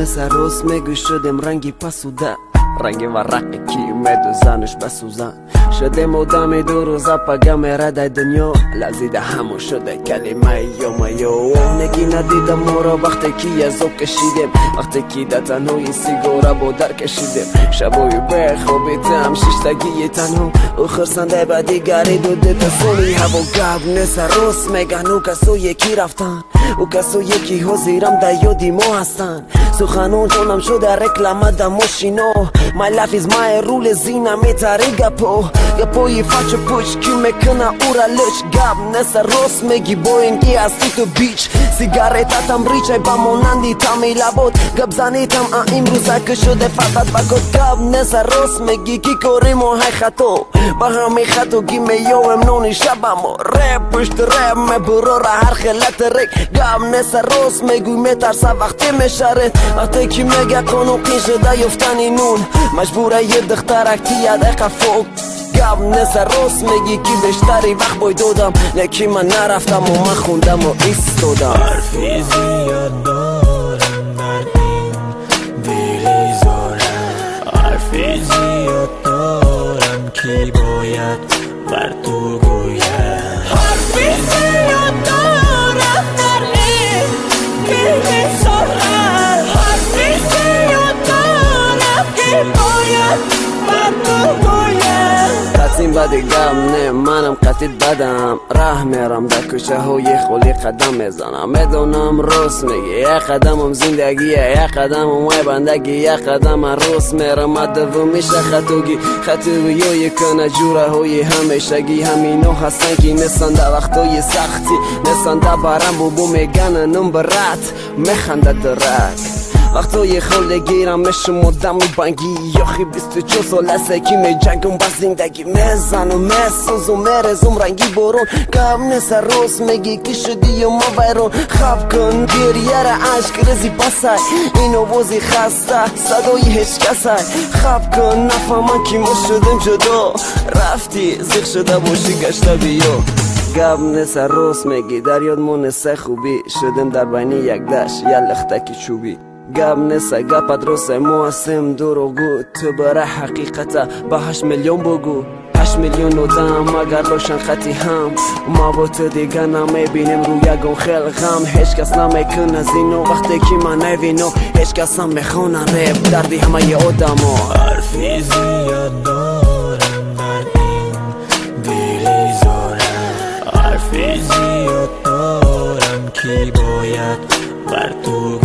سروس میگو شدم رنگی پسوده رنگی ورقی که میدوزنش بسوزن شدم آدم دو روزه پگم رده دنیا لذیده همون شده کلمه یوم نگی ندیدم مورا وقتی که از او کشیدم وقتی که در تنهای سیگاره با در کشیدم شبای بخوابیدم ششتگی تنها او خرسنده با دیگری دوده تسونی هوا گب نس روز میگن او کسو یکی رفتن او کسو یکی حضیرم در یادی ما هستن سخنون جانم شده رکلمه در ماشینا My life is my rule زینه میتاری گپوی فچ پوچ کی میکنه او را لچ گب نسه روز میگی با اینگی هستی تو بیچ سیگارتتم ریچه با مونندی تامی لبود گب زنیتم امروزه که شده فقط بکد گب نسه روز میگی کی کریم و های خطو با همی خطو گی میوم نونی شبم ریب پشت ریب میبرو را هر خلط ریک گب نسه روز میگوی میترسه وقتی میشرد وقتی که میگه کنو شده یفتنی نون مجبوره یه دخترک تیاد اقفوک گب نسه روز میگی که بیشتری وقت بای دودم یکی من نرفتم و من خوندم و ایستودم حرفی زیاد دارم در این دلی زارم حرفی زیاد دارم که باید بر تو گویم حرفی زیاد دارم در این دلی زارم حرفی زیاد دارم که باید بر تو گویم قطیم بدی گم نه منم قطید بدم راه میرم در کوچه های خلی قدم میزنم میدونم روز میگی یک قدمم زندگیه یک قدمم وی بندگی یک قدم روز میرم دوم میشه خطوگی یا کنه جوره های همیشگی همینو هستن که نیستن در وقتای سختی نیستن در برم بو میگن نمبرات میخنده درک وقتای خولگیرم میشم مدام بانگی یاخی 24 سال است که می جنگم با زندگی میزن و میسوز و میرزم رنگی برون کم نیست روز میگی که شدی و ما بیرون خواب کن گریه را عشق رزی بسای اینو بازی خسته صدای هیچ کسای خواب کن نفهمم که ما شدیم جدا رفتی زیخ شده باشی گشته بیا گب نیست روز میگی در یاد مونسه خوبی شدیم در بینی یک دشت یه لختکی چوبی گب نسه گپت روسه مواسم دروگو تو برای حقیقتا با 8 میلیون بگو 8 میلیون آدم اگر روشن خطی هم ما با تو دیگه نمیبینیم رو یکون خلقم هیچ کس نمیکن از اینو وقتی که من نبینو هیچ کس هم میخونن ریب دردی همه ی آدم حرفی زیاد دارم در این دلی زارم حرفی زیاد دارم که باید بر تو